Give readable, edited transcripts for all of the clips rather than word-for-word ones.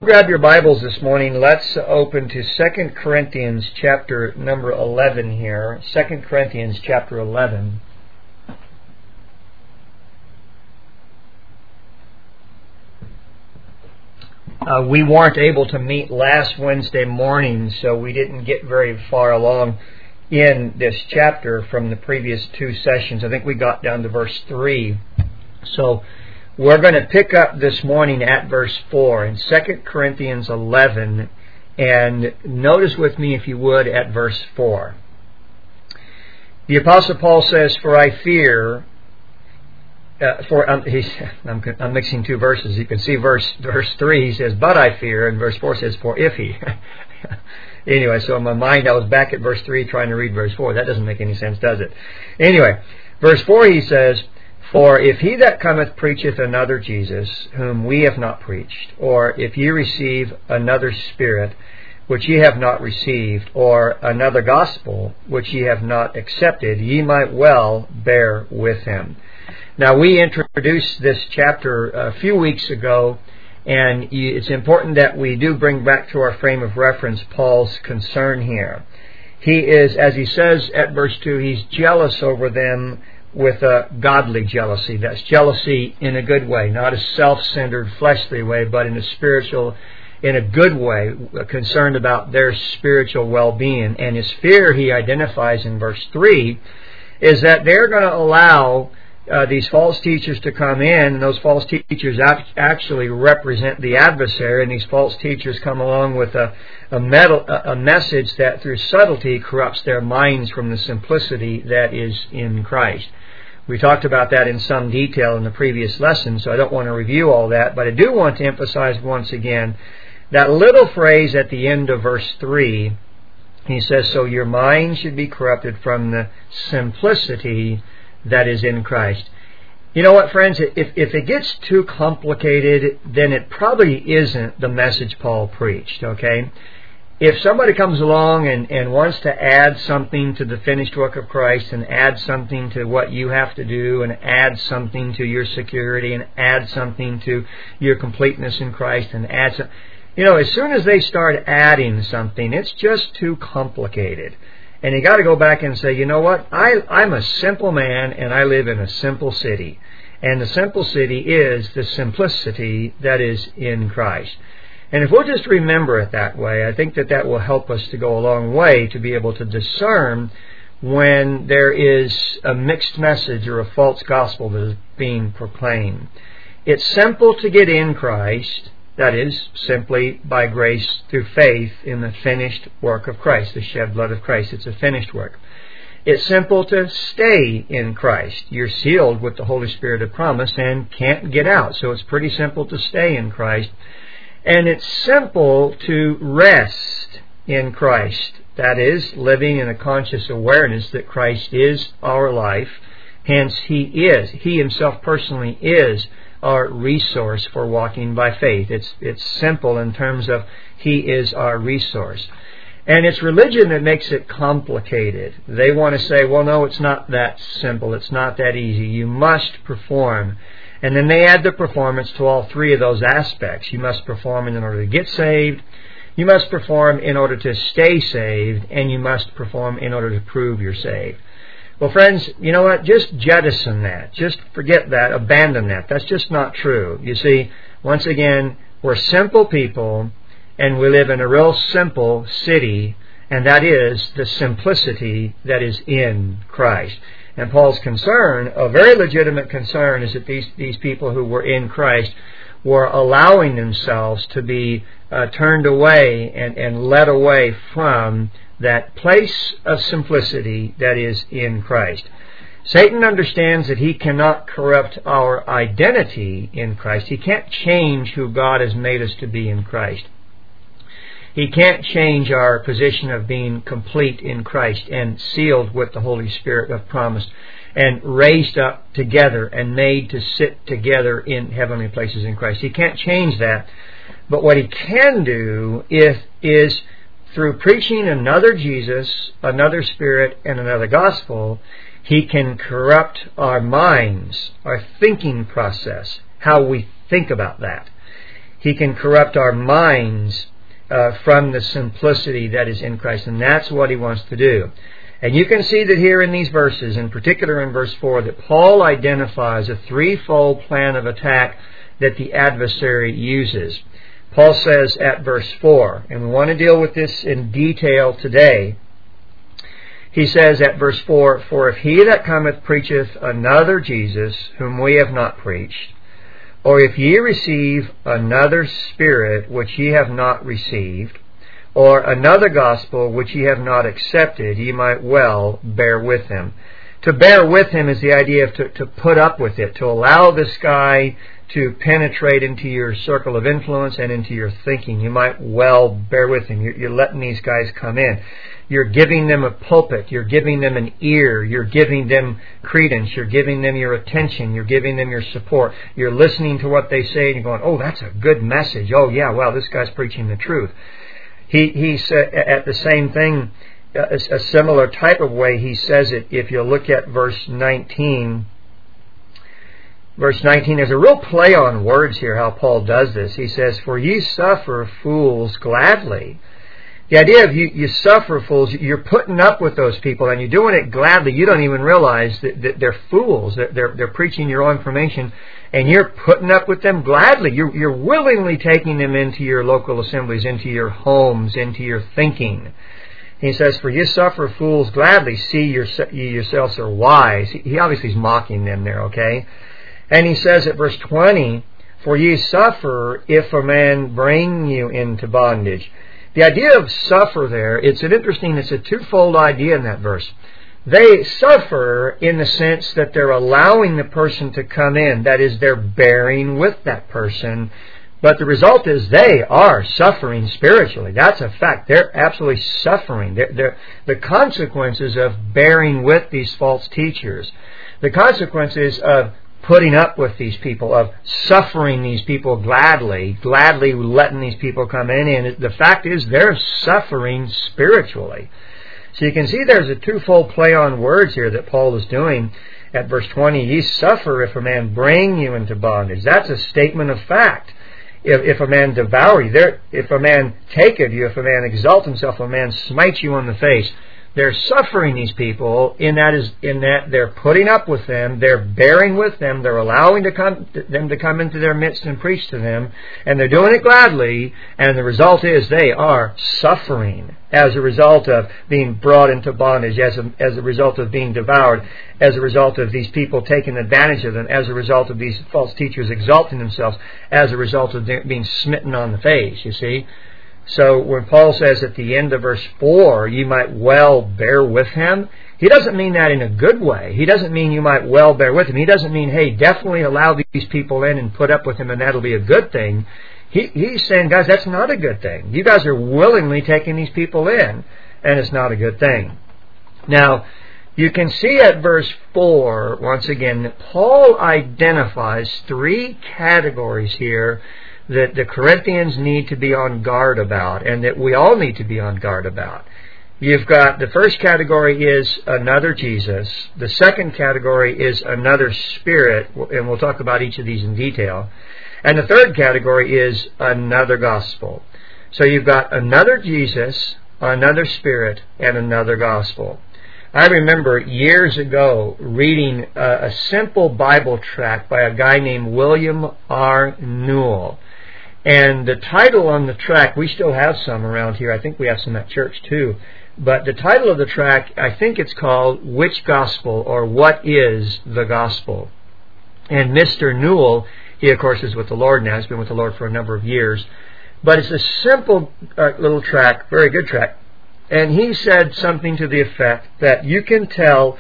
Grab your Bibles this morning. Let's open to 2 Corinthians chapter number 11 here. 2 Corinthians chapter 11. We weren't able to meet last Wednesday morning, so we didn't get very far along in this chapter from the previous two sessions. I think we got down to verse 3. So we're going to pick up this morning at verse 4 in 2 Corinthians 11, and notice with me, if you would, at verse 4. The Apostle Paul says, "For I fear," I'm mixing two verses. You can see verse 3, he says, "But I fear," and verse 4 says, "For if he." Anyway, so in my mind I was back at verse 3 trying to read verse 4. That doesn't make any sense, does it? Anyway, verse 4 he says, "For if he that cometh preacheth another Jesus, whom we have not preached, or if ye receive another Spirit, which ye have not received, or another gospel, which ye have not accepted, ye might well bear with him." Now, we introduced this chapter a few weeks ago, and it's important that we do bring back to our frame of reference Paul's concern here. He is, as he says at verse 2, he's jealous over them with a godly jealousy. That's jealousy in a good way, not a self-centered, fleshly way, but in a good way, concerned about their spiritual well-being. And his fear, he identifies in verse 3, is that they're going to allow these false teachers to come in, and those false teachers actually represent the adversary, and these false teachers come along with a message that through subtlety corrupts their minds from the simplicity that is in Christ. We talked about that in some detail in the previous lesson, so I don't want to review all that, but I do want to emphasize once again that little phrase at the end of verse 3. He says, "So your mind should be corrupted from the simplicity that is in Christ." You know what, friends? If it gets too complicated, then it probably isn't the message Paul preached, okay? If somebody comes along and wants to add something to the finished work of Christ, and add something to what you have to do, and add something to your security, and add something to your completeness in Christ, and add some, as soon as they start adding something, it's just too complicated. And you got to go back and say, you know what? I'm a simple man, and I live in a simple city. And the simple city is the simplicity that is in Christ. And if we'll just remember it that way, I think that will help us to go a long way to be able to discern when there is a mixed message or a false gospel that is being proclaimed. It's simple to get in Christ. That is, simply by grace through faith in the finished work of Christ, the shed blood of Christ. It's a finished work. It's simple to stay in Christ. You're sealed with the Holy Spirit of promise and can't get out. So it's pretty simple to stay in Christ. And it's simple to rest in Christ. That is, living in a conscious awareness that Christ is our life. Hence, He Himself personally is our resource for walking by faith. It's simple in terms of He is our resource. And it's religion that makes it complicated. They want to say, well, no, it's not that simple. It's not that easy. You must perform. And then they add the performance to all three of those aspects. You must perform in order to get saved. You must perform in order to stay saved. And you must perform in order to prove you're saved. Well, friends, you know what? Just jettison that. Just forget that. Abandon that. That's just not true. You see, once again, we're simple people, and we live in a real simple city, and that is the simplicity that is in Christ. And Paul's concern, a very legitimate concern, is that these people who were in Christ were allowing themselves to be turned away and led away from that place of simplicity that is in Christ. Satan understands that he cannot corrupt our identity in Christ. He can't change who God has made us to be in Christ. He can't change our position of being complete in Christ and sealed with the Holy Spirit of promise and raised up together and made to sit together in heavenly places in Christ. He can't change that. But what he can do is through preaching another Jesus, another Spirit, and another gospel, He can corrupt our minds, our thinking process, how we think about that. He can corrupt our minds from the simplicity that is in Christ. And that's what he wants to do. And you can see that here in these verses, in particular in verse 4, that Paul identifies a threefold plan of attack that the adversary uses. Paul says at verse 4, and we want to deal with this in detail today. He says at verse 4, "For if he that cometh preacheth another Jesus, whom we have not preached, or if ye receive another Spirit which ye have not received, or another gospel which ye have not accepted, ye might well bear with him." To bear with him is the idea of to put up with it, to allow this guy to penetrate into your circle of influence and into your thinking. You might well bear with him. You're letting these guys come in. You're giving them a pulpit. You're giving them an ear. You're giving them credence. You're giving them your attention. You're giving them your support. You're listening to what they say and you're going, "Oh, that's a good message. Oh, yeah, well, this guy's preaching the truth." He said at the same thing, a similar type of way he says it. If you look at verse 19, there's a real play on words here how Paul does this. He says, "For ye suffer fools gladly." The idea of you suffer fools, you're putting up with those people and you're doing it gladly. You don't even realize that they're fools. They're preaching your own information and you're putting up with them gladly. You're willingly taking them into your local assemblies, into your homes, into your thinking. He says, "For ye suffer fools gladly, see ye yourselves are wise." He obviously is mocking them there, okay? And he says at verse 20, "For ye suffer if a man bring you into bondage." The idea of suffer there, it's a twofold idea in that verse. They suffer in the sense that they're allowing the person to come in. That is, they're bearing with that person. But the result is they are suffering spiritually. That's a fact. They're absolutely suffering. They're the consequences of bearing with these false teachers. The consequences of putting up with these people, of suffering these people gladly letting these people come in. And the fact is they're suffering spiritually. So you can see there's a twofold play on words here that Paul is doing at verse 20. "Ye suffer if a man bring you into bondage." That's a statement of fact. If a man devour you, if a man take of you, if a man exalt himself, if a man smite you on the face, they're suffering these people in that they're putting up with them, they're bearing with them, they're allowing them to come into their midst and preach to them, and they're doing it gladly, and the result is they are suffering as a result of being brought into bondage, as a result of being devoured, as a result of these people taking advantage of them, as a result of these false teachers exalting themselves, as a result of being smitten on the face, you see. So when Paul says at the end of verse 4, "You might well bear with him," he doesn't mean that in a good way. He doesn't mean you might well bear with him. He doesn't mean, hey, definitely allow these people in and put up with him and that'll be a good thing. He's saying, guys, that's not a good thing. You guys are willingly taking these people in, and it's not a good thing. Now, you can see at verse 4, once again, that Paul identifies three categories here that the Corinthians need to be on guard about, and that we all need to be on guard about. You've got the first category is another Jesus. The second category is another spirit, and we'll talk about each of these in detail. And the third category is another gospel. So you've got another Jesus, another spirit, and another gospel. I remember years ago reading a simple Bible tract by a guy named William R. Newell. And the title on the tract, we still have some around here. I think we have some at church too. But the title of the tract, I think it's called "Which Gospel?" or "What is the Gospel?" And Mr. Newell, he of course is with the Lord now. He's been with the Lord for a number of years. But it's a simple little tract, very good tract. And he said something to the effect that you can tell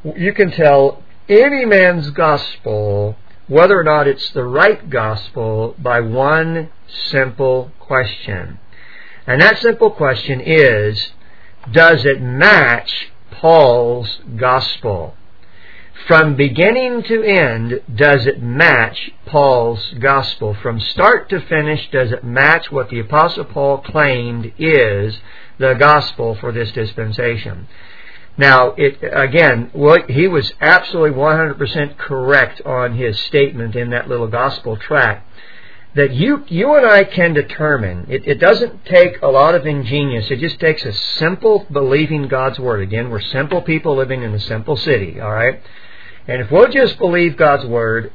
any man's gospel, whether or not it's the right gospel, by one simple question. And that simple question is, does it match Paul's gospel? From beginning to end, does it match Paul's gospel? From start to finish, does it match what the Apostle Paul claimed is the gospel for this dispensation? Now, he was absolutely 100% correct on his statement in that little gospel tract. that you and I can determine. It doesn't take a lot of ingenious. It just takes a simple believing God's Word. Again, we're simple people living in a simple city, all right? And if we'll just believe God's Word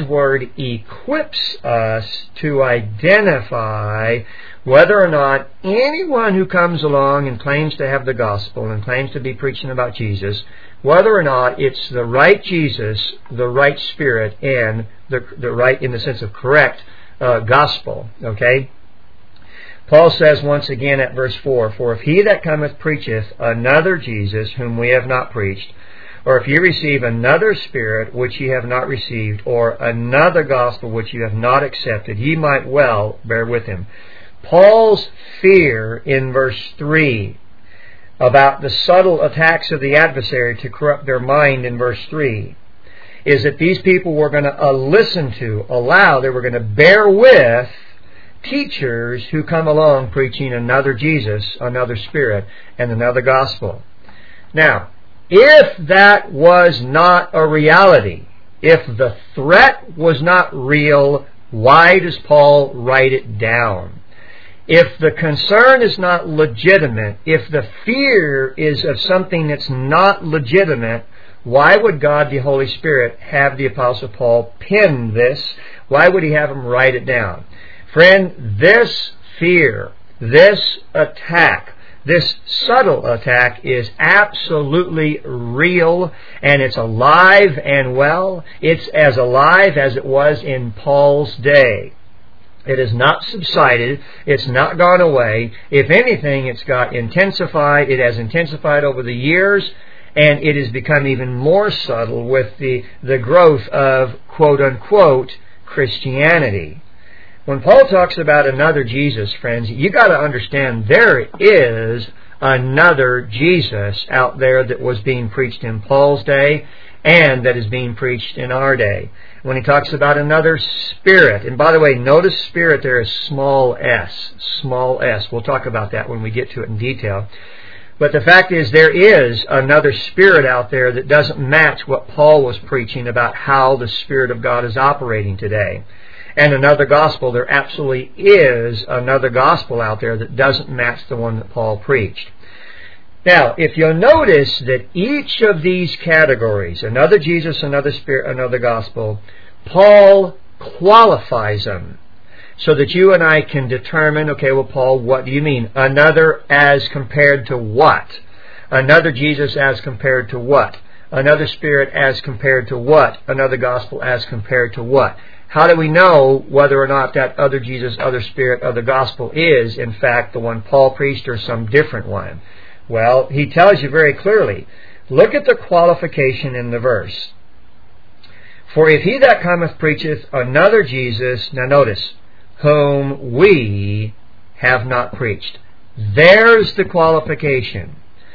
equips us to identify whether or not anyone who comes along and claims to have the gospel and claims to be preaching about Jesus, whether or not it's the right Jesus, the right Spirit, and the right, in the sense of correct, gospel. Okay? Paul says once again at verse 4, "For if he that cometh preacheth another Jesus whom we have not preached, or if ye receive another Spirit which ye have not received, or another gospel which ye have not accepted, ye might well bear with him." Paul's fear in verse 3 about the subtle attacks of the adversary to corrupt their mind in verse 3 is that these people were going to they were going to bear with teachers who come along preaching another Jesus, another Spirit, and another gospel. Now, if that was not a reality, if the threat was not real, why does Paul write it down? If the concern is not legitimate, if the fear is of something that's not legitimate, why would God, the Holy Spirit, have the Apostle Paul pen this? Why would he have him write it down? Friend, this fear, this attack, this subtle attack is absolutely real, and it's alive and well. It's as alive as it was in Paul's day. It has not subsided. It's not gone away. If anything, it's got intensified. It has intensified over the years, and it has become even more subtle with the growth of quote-unquote Christianity. When Paul talks about another Jesus, friends, you got to understand there is another Jesus out there that was being preached in Paul's day and that is being preached in our day. When he talks about another Spirit, and by the way, notice Spirit there is small s. We'll talk about that when we get to it in detail. But the fact is there is another Spirit out there that doesn't match what Paul was preaching about how the Spirit of God is operating today. And another gospel, there absolutely is another gospel out there that doesn't match the one that Paul preached. Now, if you'll notice that each of these categories, another Jesus, another Spirit, another gospel, Paul qualifies them so that you and I can determine, okay, well, Paul, what do you mean? Another as compared to what? Another Jesus as compared to what? Another Spirit as compared to what? Another gospel as compared to what? How do we know whether or not that other Jesus, other Spirit, other gospel is, in fact, the one Paul preached or some different one? Well, he tells you very clearly. Look at the qualification in the verse. "For if he that cometh preacheth another Jesus," now notice, "whom we have not preached." There's the qualification.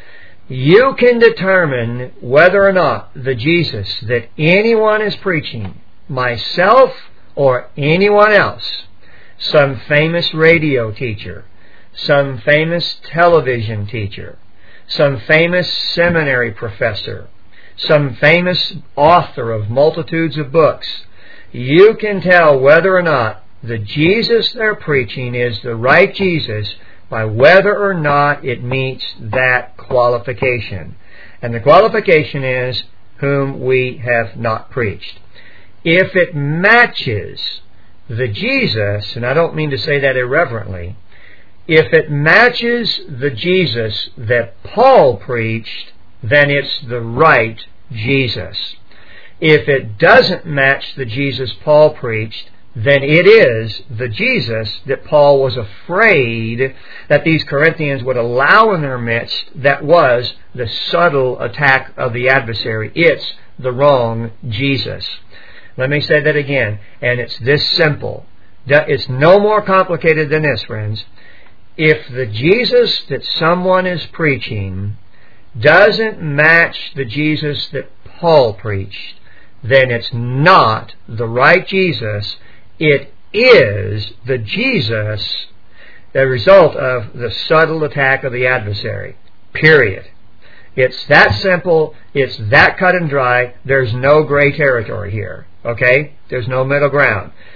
You can determine whether or not the Jesus that anyone is preaching, myself or anyone else, some famous radio teacher, some famous television teacher, some famous seminary professor, some famous author of multitudes of books, you can tell whether or not the Jesus they're preaching is the right Jesus by whether or not it meets that qualification. And the qualification is, "whom we have not preached." If it matches the Jesus, and I don't mean to say that irreverently, if it matches the Jesus that Paul preached, then it's the right Jesus. If it doesn't match the Jesus Paul preached, then it is the Jesus that Paul was afraid that these Corinthians would allow in their midst that was the subtle attack of the adversary. It's the wrong Jesus. Let me say that again, and it's this simple. It's no more complicated than this, friends. If the Jesus that someone is preaching doesn't match the Jesus that Paul preached, then it's not the right Jesus. It is the Jesus, the result of the subtle attack of the adversary. Period. It's that simple. It's that cut and dry. There's no gray territory here. Okay? There's no middle ground.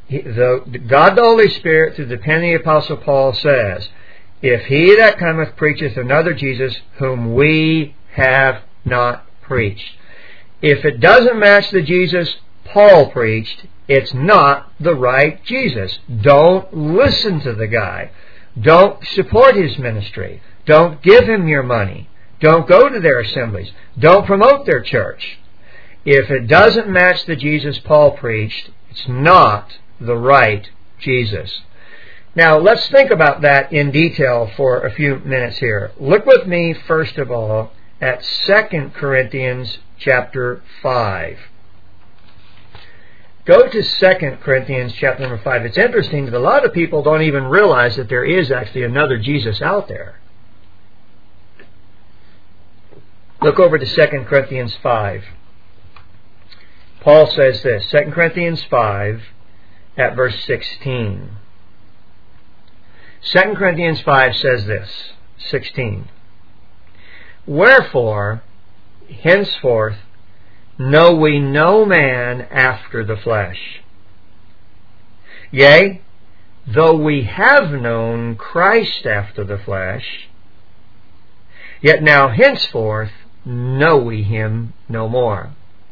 God the Holy Spirit, through the pen of the Apostle Paul, says, if he that cometh preacheth another Jesus, whom we have not preached. If it doesn't match the Jesus Paul preached, it's not the right Jesus. Don't listen to the guy. Don't support his ministry. Don't give him your money. Don't go to their assemblies. Don't promote their church. If it doesn't match the Jesus Paul preached, it's not the right Jesus. Now, let's think about that in detail for a few minutes here. Look with me, first of all, at 2 Corinthians chapter 5. Go to 2 Corinthians chapter number 5. It's interesting that a lot of people don't even realize that there is actually another Jesus out there. Look over to 2 Corinthians 5. Paul says this, 2 Corinthians 5 at verse 16. 2 Corinthians 5 says this, 16. Wherefore, henceforth, know we no man after the flesh. Yea, though we have known Christ after the flesh, yet now henceforth know we him no more.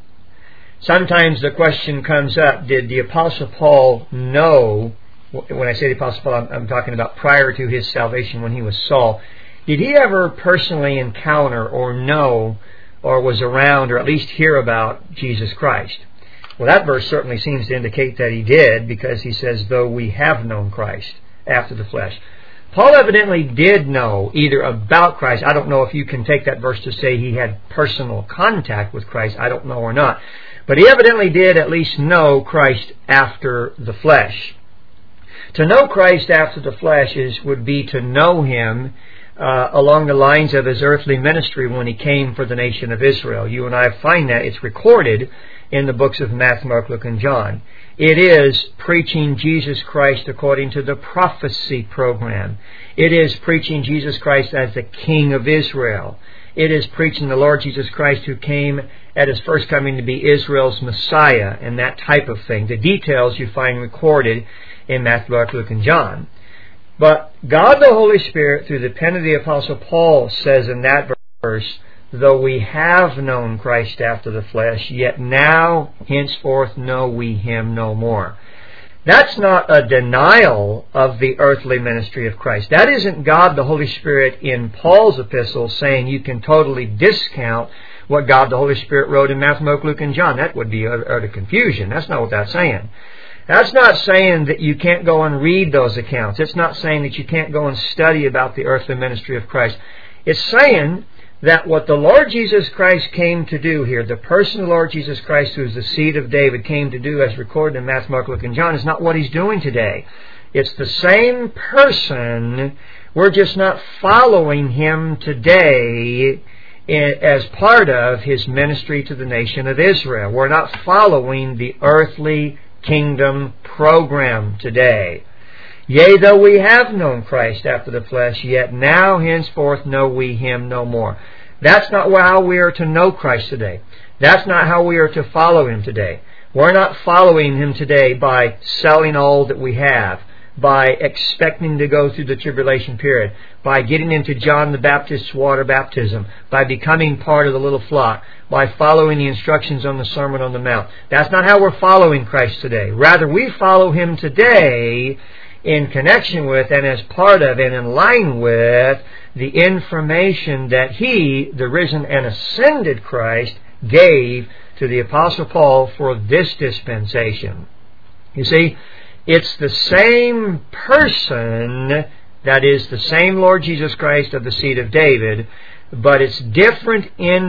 Sometimes the question comes up, did the Apostle Paul know, when I say the Apostle Paul, I'm talking about prior to his salvation when he was Saul, did he ever personally encounter or know or was around or at least hear about Jesus Christ? Well, that verse certainly seems to indicate that he did, because he says, though we have known Christ after the flesh. Paul evidently did know either about Christ. I don't know if you can take that verse to say he had personal contact with Christ. I don't know or not. But he evidently did at least know Christ after the flesh. To know Christ after the flesh would be to know him along the lines of his earthly ministry when he came for the nation of Israel. You and I find that. It's recorded in the books of Matthew, Mark, Luke, and John. It is preaching Jesus Christ according to the prophecy program. It is preaching Jesus Christ as the King of Israel. It is preaching the Lord Jesus Christ who came at his first coming to be Israel's Messiah and that type of thing. The details you find recorded in Matthew, Mark, Luke, and John. But God the Holy Spirit, through the pen of the Apostle Paul, says in that verse, though we have known Christ after the flesh, yet now henceforth know we him no more. That's not a denial of the earthly ministry of Christ. That isn't God the Holy Spirit in Paul's epistle saying you can totally discount what God the Holy Spirit wrote in Matthew, Mark, Luke, and John. That would be utter confusion. That's not what that's saying. That's not saying that you can't go and read those accounts. It's not saying that you can't go and study about the earthly ministry of Christ. It's saying that what the Lord Jesus Christ came to do here, the person of the Lord Jesus Christ, who is the seed of David, came to do as recorded in Matthew, Mark, Luke, and John, is not what he's doing today. It's the same person. We're just not following him today as part of his ministry to the nation of Israel. We're not following the earthly kingdom program today. Yea, though we have known Christ after the flesh, yet now henceforth know we him no more. That's not how we are to know Christ today. That's not how we are to follow him today. We're not following him today by selling all that we have, by expecting to go through the tribulation period, by getting into John the Baptist's water baptism, by becoming part of the little flock, by following the instructions on the Sermon on the Mount. That's not how we're following Christ today. Rather, we follow him today in connection with and as part of and in line with the information that he, the risen and ascended Christ, gave to the Apostle Paul for this dispensation. You see, it's the same person, that is the same Lord Jesus Christ of the seed of David, but it's different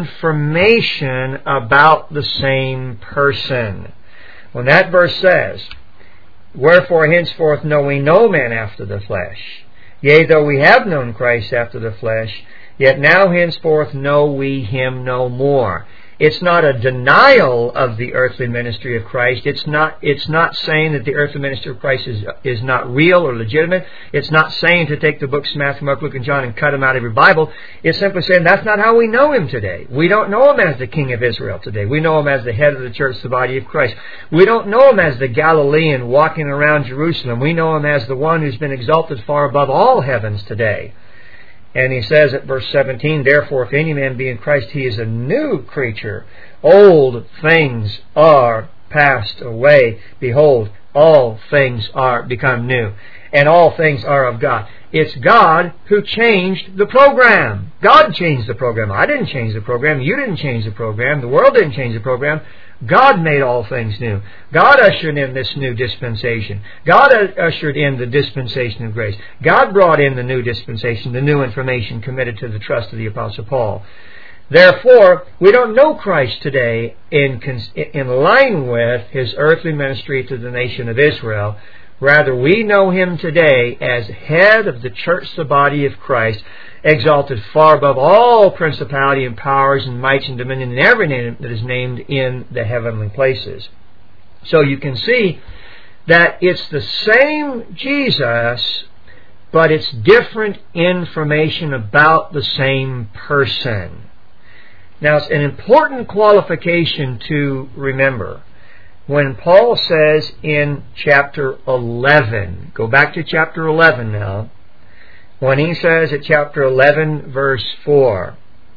information about the same person. When that verse says, wherefore henceforth know we no man after the flesh. Yea, though we have known Christ after the flesh, yet now henceforth know we him no more. It's not a denial of the earthly ministry of Christ. It's not saying that the earthly ministry of Christ is not real or legitimate. It's not saying to take the books Matthew, Mark, Luke, and John and cut them out of your Bible. It's simply saying that's not how we know Him today. We don't know Him as the King of Israel today. We know Him as the head of the church, the body of Christ. We don't know Him as the Galilean walking around Jerusalem. We know Him as the one who's been exalted far above all heavens today. And he says at verse 17, "Therefore, if any man be in Christ, he is a new creature. Old things are passed away. Behold, all things are become new. And all things are of God." It's God who changed the program. God changed the program. I didn't change the program. You didn't change the program. The world didn't change the program. God made all things new. God ushered in this new dispensation. God ushered in the dispensation of grace. God brought in the new dispensation, the new information committed to the trust of the Apostle Paul. Therefore, we don't know Christ today in line with His earthly ministry to the nation of Israel. Rather, we know Him today as head of the church, the body of Christ, exalted far above all principality and powers and mights and dominion and every name that is named in the heavenly places. So you can see that it's the same Jesus, but it's different information about the same person. Now, it's an important qualification to remember. When Paul says in chapter 11, go back to chapter 11 now, when he says at chapter 11 verse 4,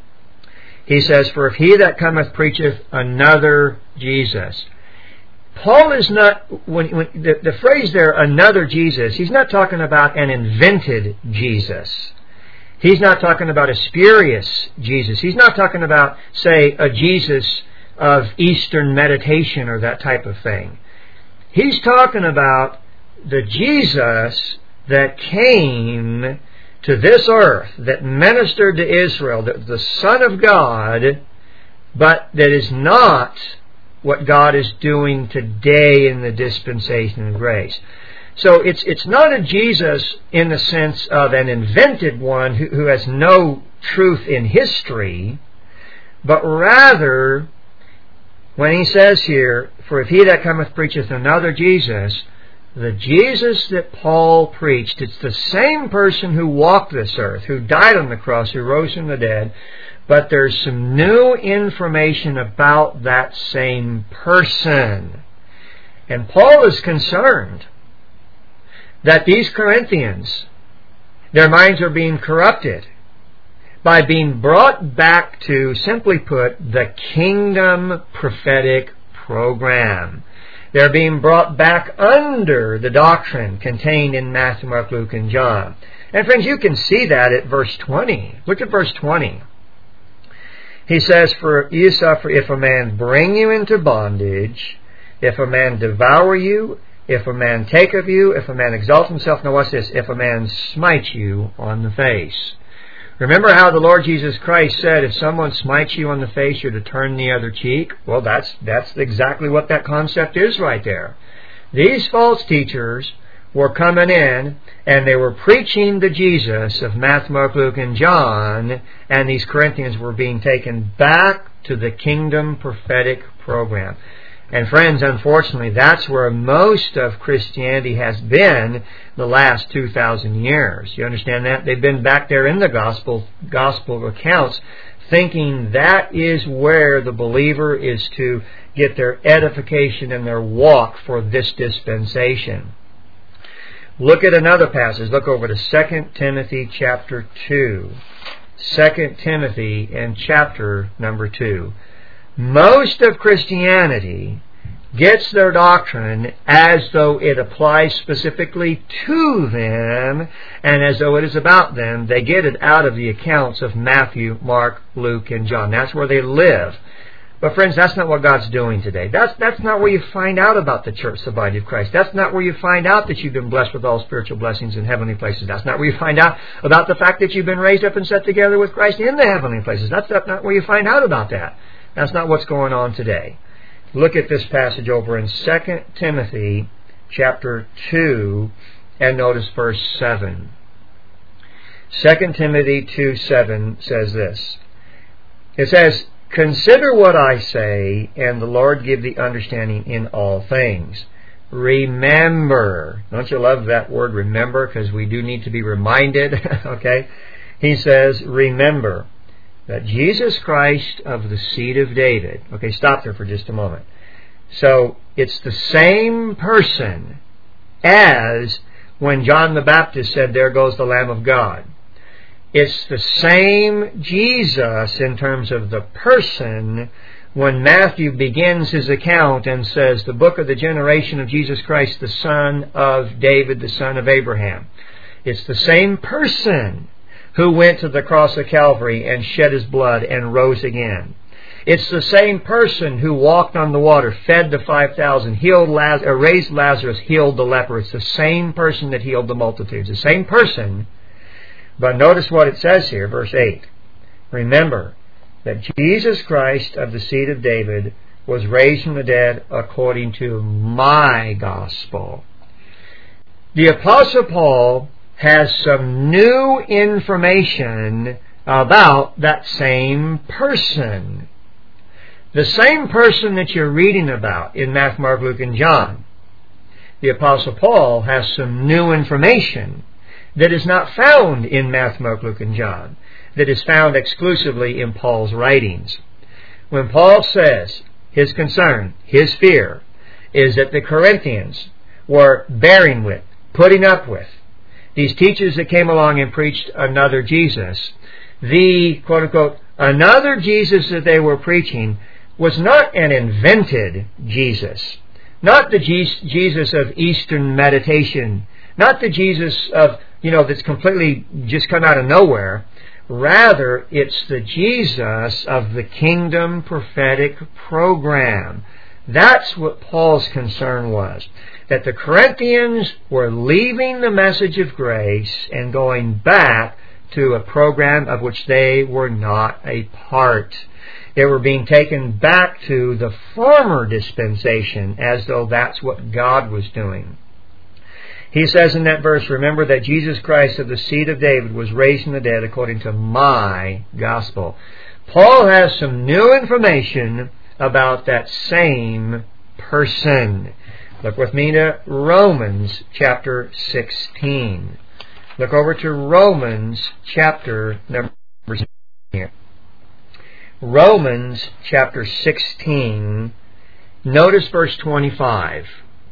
he says, "For if he that cometh preacheth another Jesus." Paul is not, when the phrase there, another Jesus, he's not talking about an invented Jesus. He's not talking about a spurious Jesus. He's not talking about, say, a Jesus of Eastern meditation or that type of thing. He's talking about the Jesus that came to this earth, that ministered to Israel, the Son of God, but that is not what God is doing today in the dispensation of grace. So it's not a Jesus in the sense of an invented one who has no truth in history, but rather, when he says here, "For if he that cometh preacheth another Jesus," the Jesus that Paul preached, it's the same person who walked this earth, who died on the cross, who rose from the dead, but there's some new information about that same person. And Paul is concerned that these Corinthians, their minds are being corrupted by being brought back to, simply put, the kingdom prophetic program. They're being brought back under the doctrine contained in Matthew, Mark, Luke, and John. And friends, you can see that at verse 20. Look at verse 20. He says, "For ye suffer if a man bring you into bondage, if a man devour you, if a man take of you, if a man exalt himself." Now what's this? "If a man smite you on the face." Remember how the Lord Jesus Christ said, if someone smites you on the face, you're to turn the other cheek? Well, that's exactly what that concept is right there. These false teachers were coming in, and they were preaching the Jesus of Matthew, Mark, Luke, and John, and these Corinthians were being taken back to the kingdom prophetic program. And friends, unfortunately, that's where most of Christianity has been the last 2,000 years. You understand that? They've been back there in the gospel accounts, thinking that is where the believer is to get their edification and their walk for this dispensation. Look at another passage. Look over to 2 Timothy chapter 2. 2 Timothy and chapter number 2. Most of Christianity gets their doctrine as though it applies specifically to them and as though it is about them. They get it out of the accounts of Matthew, Mark, Luke, and John. That's where they live. But friends, that's not what God's doing today. That's not where you find out about the church, the body of Christ. That's not where you find out that you've been blessed with all spiritual blessings in heavenly places. That's not where you find out about the fact that you've been raised up and set together with Christ in the heavenly places. That's not where you find out about that. That's not what's going on today. Look at this passage over in 2 Timothy chapter 2 and notice verse 7. 2 Timothy 2:7 says this. It says, Consider what I say, and the Lord give thee understanding in all things. Remember. Don't you love that word remember? Because we do need to be reminded. Okay? He says, remember that Jesus Christ of the seed of David. Okay, stop there for just a moment. So, it's the same person as when John the Baptist said, there goes the Lamb of God. It's the same Jesus in terms of the person when Matthew begins his account and says, the book of the generation of Jesus Christ, the son of David, the son of Abraham. It's the same person who went to the cross of Calvary and shed his blood and rose again. It's the same person who walked on the water, fed the 5,000, raised Lazarus, healed the leper. It's the same person that healed the multitudes. The same person. But notice what it says here, verse 8. Remember that Jesus Christ of the seed of David was raised from the dead according to my gospel. The Apostle Paul has some new information about that same person. The same person that you're reading about in Matthew, Mark, Luke, and John. The Apostle Paul has some new information that is not found in Matthew, Mark, Luke, and John, that is found exclusively in Paul's writings. When Paul says his concern, his fear, is that the Corinthians were bearing with, putting up with, these teachers that came along and preached another Jesus, the quote-unquote another Jesus that they were preaching was not an invented Jesus, not the Jesus of Eastern meditation, not the Jesus of, that's completely just come out of nowhere. Rather, it's the Jesus of the kingdom prophetic program. That's what Paul's concern was. That the Corinthians were leaving the message of grace and going back to a program of which they were not a part. They were being taken back to the former dispensation as though that's what God was doing. He says in that verse, remember that Jesus Christ of the seed of David was raised from the dead according to my gospel. Paul has some new information about that same person. Look with me to Romans chapter 16. Look over to Romans chapter number 16. Romans chapter 16. Notice verse 25.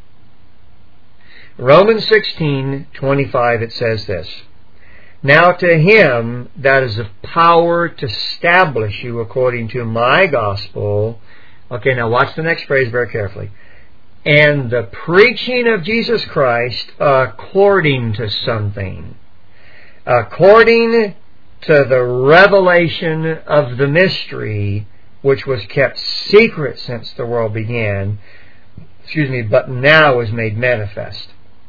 Romans 16:25, it says this. Now to him that is of power to establish you according to my gospel. Okay, now watch the next phrase very carefully. And the preaching of Jesus Christ according to something. According to the revelation of the mystery which was kept secret since the world began. But now is made manifest.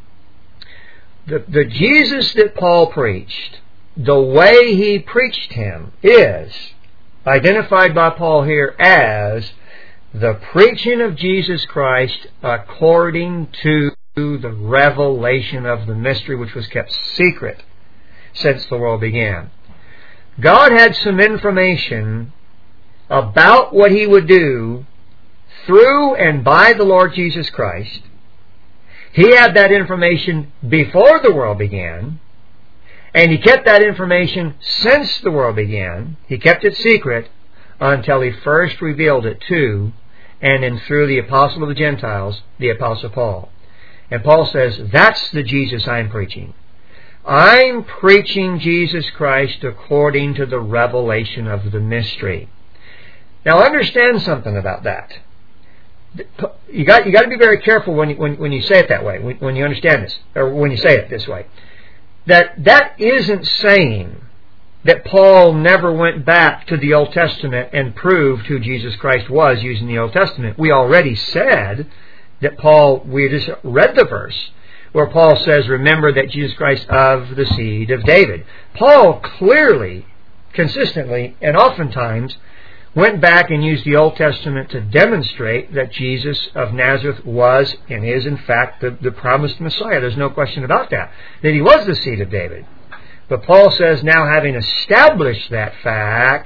The Jesus that Paul preached, the way he preached him is identified by Paul here as the preaching of Jesus Christ according to the revelation of the mystery which was kept secret since the world began. God had some information about what he would do through and by the Lord Jesus Christ. He had that information before the world began, and he kept that information since the world began. He kept it secret until he first revealed it to and then through the apostle of the Gentiles, the Apostle Paul. And Paul says, that's the Jesus I'm preaching. I'm preaching Jesus Christ according to the revelation of the mystery. Now understand something about that. You got to be very careful when you say it that way, when you understand this, or when you say it this way. That isn't saying that Paul never went back to the Old Testament and proved who Jesus Christ was using the Old Testament. We already said that we just read the verse where Paul says, remember that Jesus Christ of the seed of David. Paul clearly, consistently, and oftentimes went back and used the Old Testament to demonstrate that Jesus of Nazareth was and is in fact the promised Messiah. There's no question about that. That he was the seed of David. But Paul says, now having established that fact,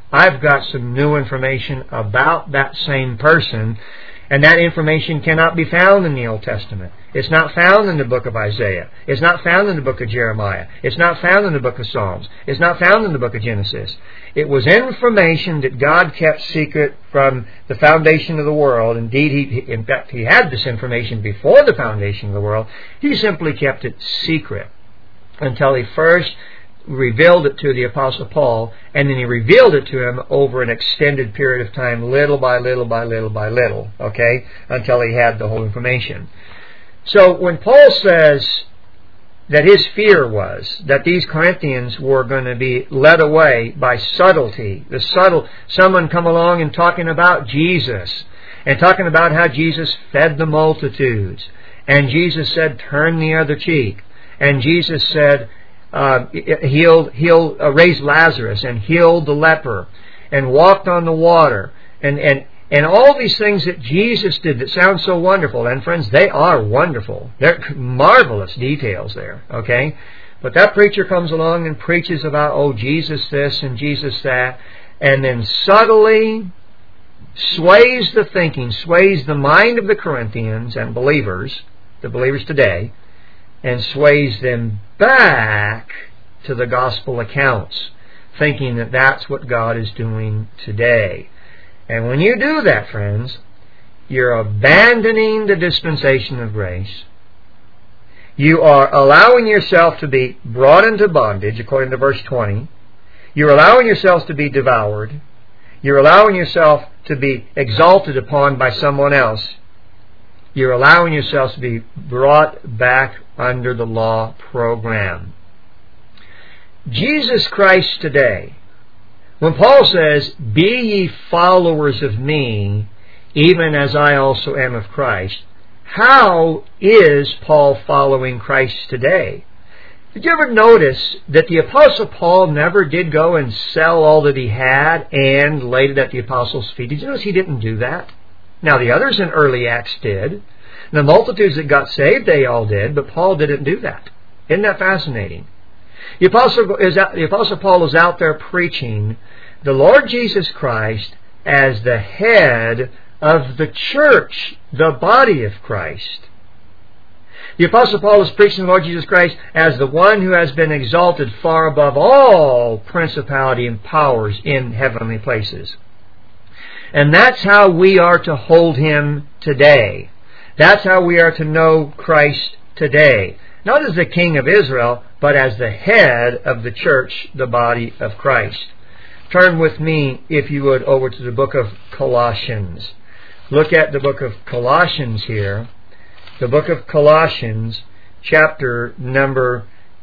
I've got some new information about that same person, and that information cannot be found in the Old Testament. It's not found in the book of Isaiah. It's not found in the book of Jeremiah. It's not found in the book of Psalms. It's not found in the book of Genesis. It was information that God kept secret from the foundation of the world. Indeed, in fact, He had this information before the foundation of the world. He simply kept it secret until He first revealed it to the Apostle Paul, and then He revealed it to him over an extended period of time, little by little by little by little, okay, until he had the whole information. So when Paul says that his fear was that these Corinthians were going to be led away by subtlety, someone come along and talking about Jesus, and talking about how Jesus fed the multitudes, and Jesus said, turn the other cheek, and Jesus said, he'll raise Lazarus and healed the leper and walked on the water and all these things that Jesus did that sound so wonderful. And friends, they are wonderful. They're marvelous details there, okay? But that preacher comes along and preaches about, Jesus this and Jesus that, and then subtly sways the thinking, sways the mind of the Corinthians and believers, the believers today, and sways them back to the gospel accounts, thinking that that's what God is doing today. And when you do that, friends, you're abandoning the dispensation of grace. You are allowing yourself to be brought into bondage, according to verse 20. You're allowing yourselves to be devoured. You're allowing yourself to be exalted upon by someone else. You're allowing yourselves to be brought back under the law program. Jesus Christ today, when Paul says, be ye followers of me, even as I also am of Christ, how is Paul following Christ today? Did you ever notice that the Apostle Paul never did go and sell all that he had and laid it at the Apostles' feet? Did you notice he didn't do that? Now, the others in early Acts did. The multitudes that got saved, they all did, but Paul didn't do that. Isn't that fascinating? The Apostle Paul is out there preaching the Lord Jesus Christ as the head of the church, the body of Christ. The Apostle Paul is preaching the Lord Jesus Christ as the one who has been exalted far above all principality and powers in heavenly places. And that's how we are to hold Him today. That's how we are to know Christ today. Not as the King of Israel, but as the head of the church, the body of Christ. Turn with me, if you would, over to the book of Colossians. Look at the book of Colossians here. The book of Colossians, chapter number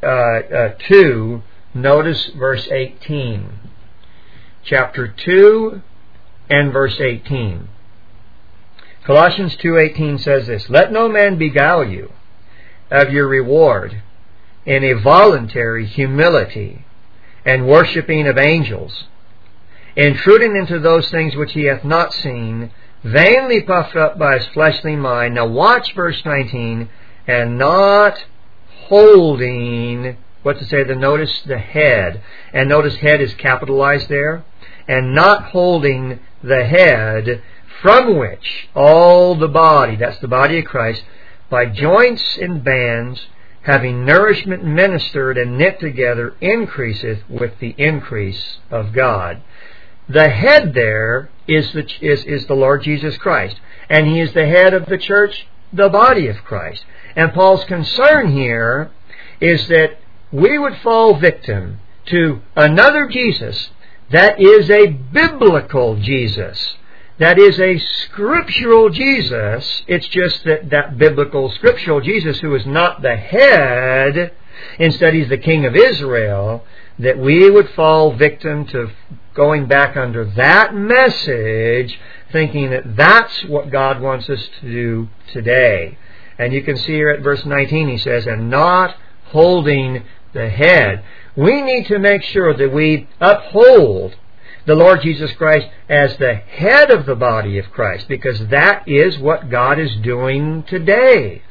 2, notice verse 18. Chapter 2 and verse 18. Colossians 2:18 says this, let no man beguile you of your reward in a voluntary humility and worshipping of angels, intruding into those things which he hath not seen, vainly puffed up by his fleshly mind. Now watch verse 19, and not holding, what to say, notice the head, and notice head is capitalized there, and not holding the head, from which all the body, that's the body of Christ, by joints and bands, having nourishment ministered and knit together, increaseth with the increase of God. The head there is the Lord Jesus Christ, and He is the head of the church, the body of Christ. And Paul's concern here is that we would fall victim to another Jesus that is a biblical Jesus. That is a scriptural Jesus. It's just that biblical scriptural Jesus, who is not the head, instead He's the King of Israel, that we would fall victim to going back under that message, thinking that that's what God wants us to do today. And you can see here at verse 19, he says, and not holding the head. We need to make sure that we uphold the Lord Jesus Christ as the head of the body of Christ, because that is what God is doing today.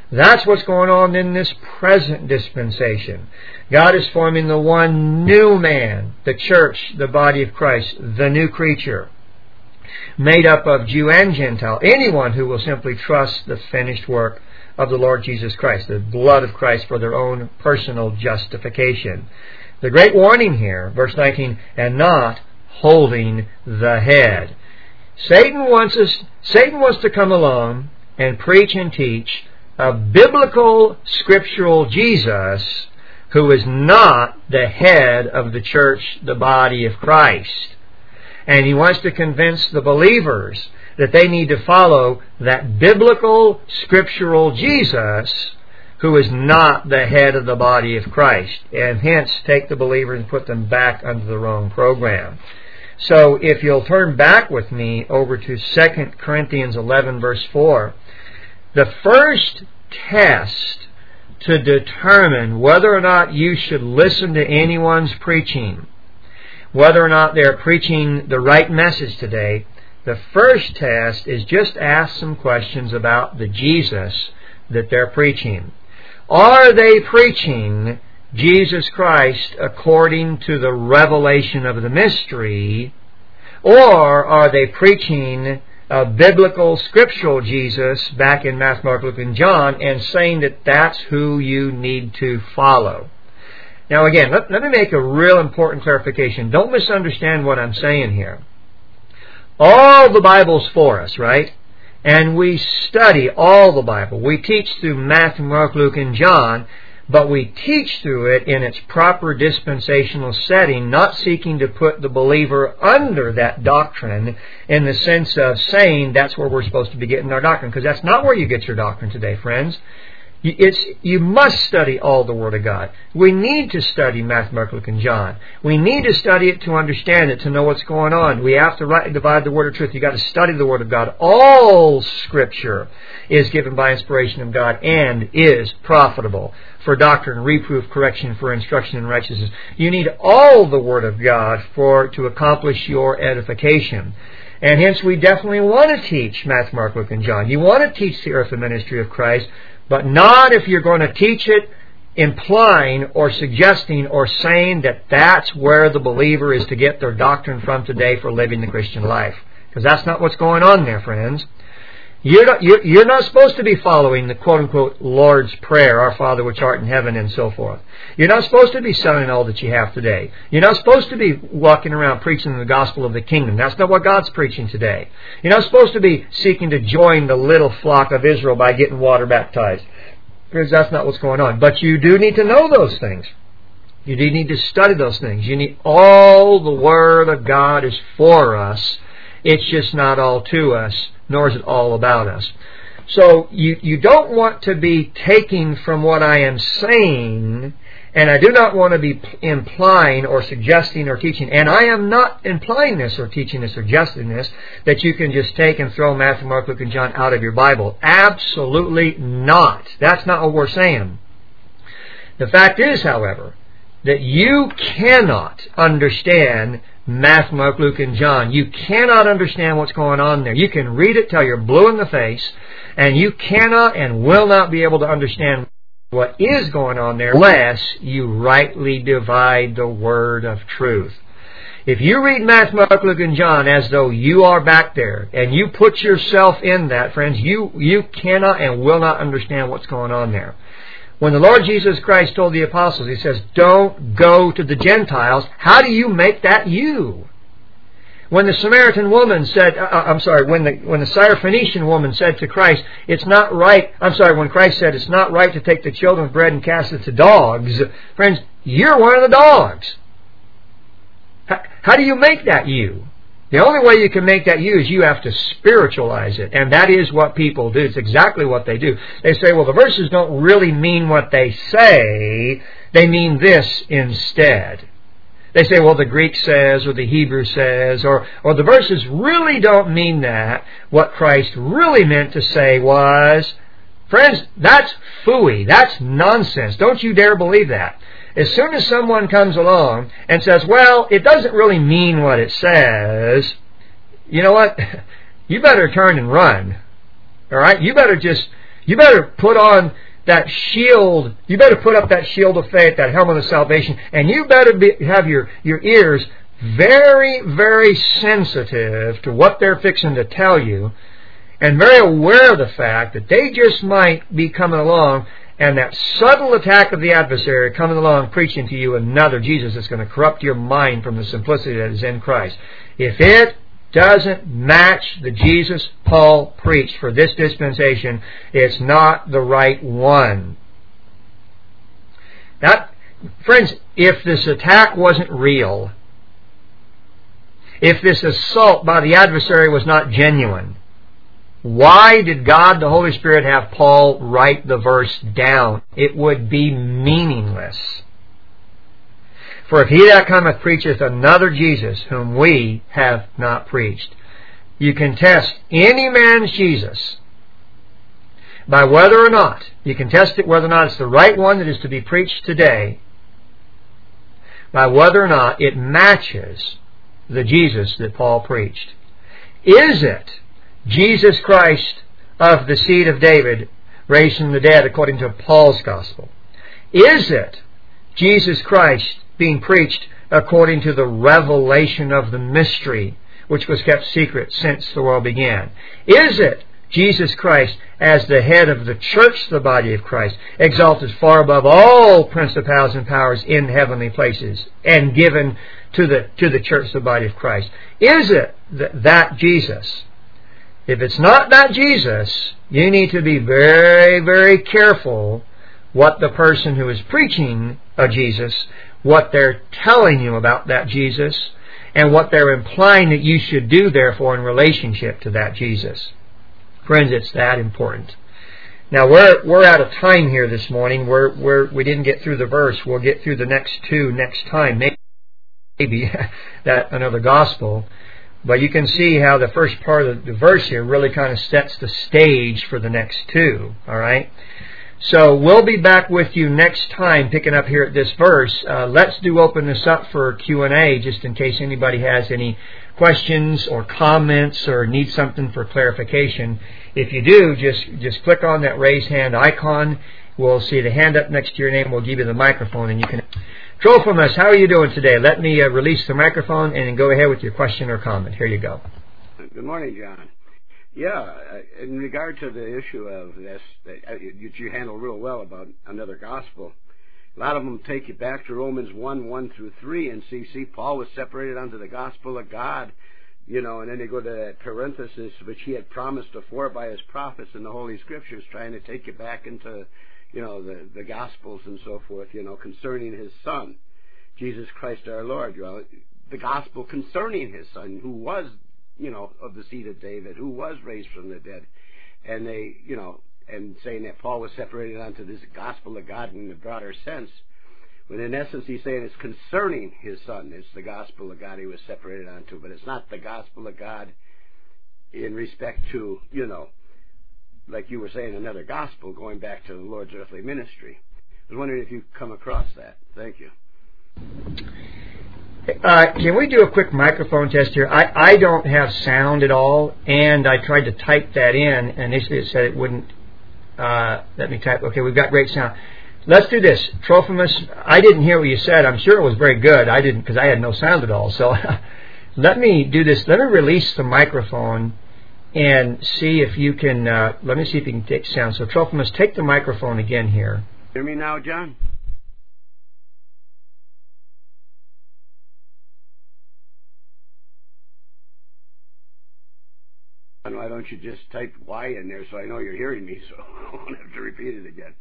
That's what's going on in this present dispensation. God is forming the one new man, the church, the body of Christ, the new creature, made up of Jew and Gentile, anyone who will simply trust the finished work of the Lord Jesus Christ, the blood of Christ for their own personal justification. The great warning here, verse 19, and not holding the head. Satan wants to come along and preach and teach a biblical, scriptural Jesus who is not the head of the church, the body of Christ. And he wants to convince the believers that they need to follow that biblical, scriptural Jesus who is not the head of the body of Christ, and hence take the believers and put them back under the wrong program. So if you'll turn back with me over to 2 Corinthians 11 verse 4, the first test to determine whether or not you should listen to anyone's preaching, whether or not they're preaching the right message today, the first test is just ask some questions about the Jesus that they're preaching. Are they preaching Jesus Christ according to the revelation of the mystery, or are they preaching a biblical, scriptural Jesus back in Matthew, Mark, Luke, and John and saying that that's who you need to follow? Now again, let me make a real important clarification. Don't misunderstand what I'm saying here. All the Bible's for us, right? And we study all the Bible. We teach through Matthew, Mark, Luke, and John, but we teach through it in its proper dispensational setting, not seeking to put the believer under that doctrine in the sense of saying that's where we're supposed to be getting our doctrine, because that's not where you get your doctrine today, friends. You must study all the Word of God. We need to study Matthew, Mark, Luke, and John. We need to study it to understand it, to know what's going on. We have to rightly divide the Word of truth. You've got to study the Word of God. All Scripture is given by inspiration of God and is profitable for doctrine, reproof, correction, for instruction in righteousness. You need all the Word of God to accomplish your edification. And hence we definitely want to teach Matthew, Mark, Luke, and John. You want to teach the earthly ministry of Christ, but not if you're going to teach it implying or suggesting or saying that that's where the believer is to get their doctrine from today for living the Christian life. Because that's not what's going on there, friends. You're not supposed to be following the quote-unquote Lord's Prayer, Our Father which art in heaven, and so forth. You're not supposed to be selling all that you have today. You're not supposed to be walking around preaching the gospel of the kingdom. That's not what God's preaching today. You're not supposed to be seeking to join the little flock of Israel by getting water baptized, because that's not what's going on. But you do need to know those things. You do need to study those things. You need all the Word of God is for us. It's just not all to us, nor is it all about us. So you don't want to be taking from what I am saying, and I do not want to be implying or suggesting or teaching, and I am not implying this or teaching this or suggesting this, that you can just take and throw Matthew, Mark, Luke, and John out of your Bible. Absolutely not. That's not what we're saying. The fact is, however, that you cannot understand Matthew, Mark, Luke, and John. You cannot understand what's going on there. You can read it till you're blue in the face, and you cannot and will not be able to understand what is going on there unless you rightly divide the word of truth. If you read Matthew, Mark, Luke, and John as though you are back there, and you put yourself in that, friends, you cannot and will not understand what's going on there. When the Lord Jesus Christ told the apostles, He says, don't go to the Gentiles, how do you make that you? When the Samaritan woman said, when the Syrophoenician woman said to Christ, when Christ said, it's not right to take the children's bread and cast it to dogs, friends, you're one of the dogs. How do you make that you? The only way you can make that you is you have to spiritualize it. And that is what people do. It's exactly what they do. They say, well, the verses don't really mean what they say. They mean this instead. They say, well, the Greek says, or the Hebrew says, or the verses really don't mean that. What Christ really meant to say was, friends, that's phooey. That's nonsense. Don't you dare believe that. As soon as someone comes along and says, well, it doesn't really mean what it says, you know what? You better turn and run. All right? You better just You better put on that shield. You better put up that shield of faith, that helmet of salvation, and you better have your ears very, very sensitive to what they're fixing to tell you, and very aware of the fact that they just might be coming along, and that subtle attack of the adversary coming along preaching to you another Jesus that's going to corrupt your mind from the simplicity that is in Christ. If it doesn't match the Jesus Paul preached for this dispensation, it's not the right one. Now, friends, if this attack wasn't real, if this assault by the adversary was not genuine, why did God, the Holy Spirit, have Paul write the verse down? It would be meaningless. For if he that cometh preacheth another Jesus, whom we have not preached. You can test any man's Jesus by whether or not, you can test it whether or not it's the right one that is to be preached today, by whether or not it matches the Jesus that Paul preached. Is it Jesus Christ of the seed of David, raised from the dead according to Paul's gospel? Is it Jesus Christ being preached according to the revelation of the mystery, which was kept secret since the world began? Is it Jesus Christ as the head of the church, the body of Christ, exalted far above all principalities and powers in heavenly places, and given to the church, the body of Christ? Is it that Jesus? If it's not that Jesus, you need to be very, very careful what the person who is preaching a Jesus, what they're telling you about that Jesus, and what they're implying that you should do, therefore, in relationship to that Jesus. Friends, it's that important. Now, we're out of time here this morning. We didn't get through the verse. We'll get through the next two next time. Maybe that another gospel. But you can see how the first part of the verse here really kind of sets the stage for the next two. All right? So we'll be back with you next time, picking up here at this verse. Let's open this up for Q&A, just in case anybody has any questions or comments or needs something for clarification. If you do, just click on that raise hand icon. We'll see the hand up next to your name. We'll give you the microphone, and you can. Trophimus, how are you doing today? Let me release the microphone and go ahead with your question or comment. Here you go. Good morning, John. Yeah, in regard to the issue of this, that you handle real well about another gospel, a lot of them take you back to Romans 1:1-3, and see Paul was separated unto the gospel of God, and then they go to that parenthesis, which he had promised afore by his prophets in the Holy Scriptures, trying to take you back into, the Gospels and so forth, concerning his Son, Jesus Christ our Lord, the gospel concerning his Son, who was, of the seed of David, who was raised from the dead, and they, and saying that Paul was separated unto this gospel of God in the broader sense, when in essence he's saying it's concerning his Son. It's the gospel of God he was separated unto, but it's not the gospel of God in respect to, like you were saying, another gospel going back to the Lord's earthly ministry. I was wondering if you've come across that. Thank you. Can we do a quick microphone test here? I don't have sound at all, and I tried to type that in, and initially it said it wouldn't let me type. Okay, we've got great sound. Let's do this. Trophimus, I didn't hear what you said. I'm sure it was very good. I didn't, because I had no sound at all. So let me do this. Let me release the microphone and see if you can, let me see if you can take sound. So Trophimus, take the microphone again here. Hear me now, John? Why don't you just type Y in there so I know you're hearing me, so I won't have to repeat it again.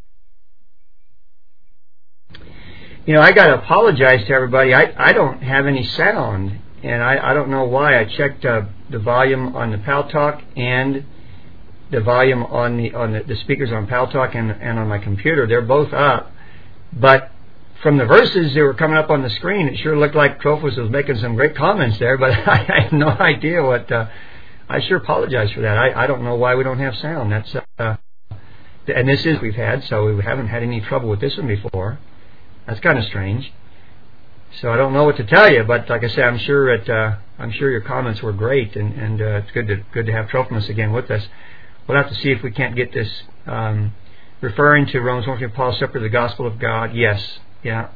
I got to apologize to everybody. I don't have any sound, and I don't know why. I checked the volume on the Paltalk and the volume on the speakers on Paltalk and on my computer. They're both up, but from the verses that were coming up on the screen, it sure looked like Trophimus was making some great comments there, but I have no idea what. I sure apologize for that. I don't know why we don't have sound. That's and this is we've had, so we haven't had any trouble with this one before. That's kind of strange. So I don't know what to tell you, but like I said, I'm sure your comments were great, and it's good to have Trophimus again with us. we'll have to see if we can't get this referring to Romans 1, Paul separated the gospel of God. Yes, yeah.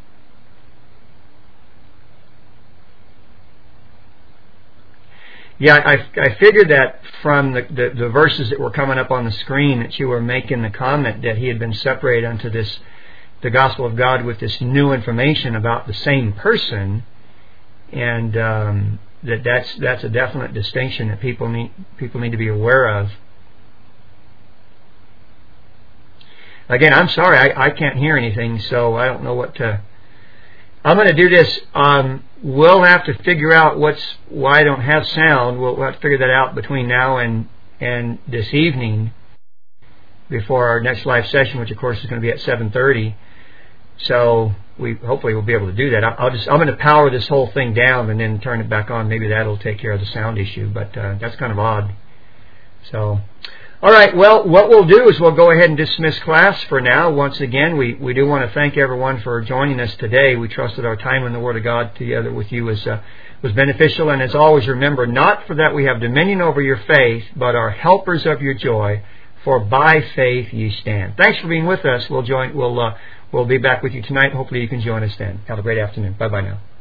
Yeah, I figured that from the verses that were coming up on the screen that you were making the comment that he had been separated unto the gospel of God with this new information about the same person, and that's a definite distinction that people need to be aware of. Again, I'm sorry, I can't hear anything, so I don't know what to... I'm going to do this. We'll have to figure out why I don't have sound. We'll have to figure that out between now and this evening before our next live session, which of course is going to be at 7:30. So hopefully we'll be able to do that. I'm going to power this whole thing down and then turn it back on. Maybe that'll take care of the sound issue, but that's kind of odd. So, all right. Well, what we'll do is we'll go ahead and dismiss class for now. Once again, we do want to thank everyone for joining us today. We trust that our time in the Word of God together with you was beneficial. And as always, remember, not for that we have dominion over your faith, but are helpers of your joy. For by faith ye stand. Thanks for being with us. We'll be back with you tonight. Hopefully you can join us then. Have a great afternoon. Bye-bye now.